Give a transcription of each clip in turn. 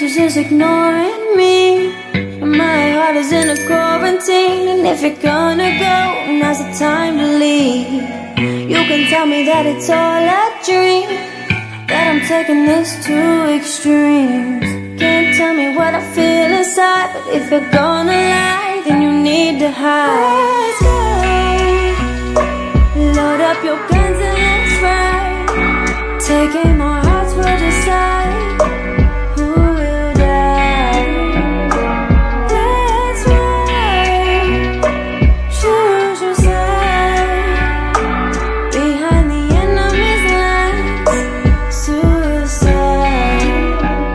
you're just ignoring me. And my heart is in a quarantine. And if you're gonna go, now's the time to leave. You can tell me that it's all a dream, that I'm taking this to extremes. Can't tell me what I feel inside, but if you're gonna lie, then you need to hide. Let's go. Load up your guns and let's ride. Taking our hearts will decide who will die. Let's ride. Choose your side. Behind the enemy's lines, suicide.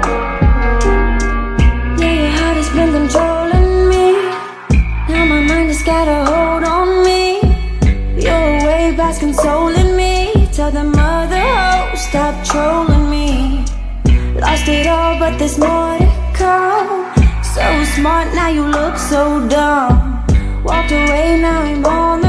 Yeah, your heart has been controlling me. Now my mind has got a hold on me. You're way past consoling me. Tell the mother, oh, stop trolling me. Lost it all, but there's more to come. So smart, now you look so dumb. Walked away, now I'm on the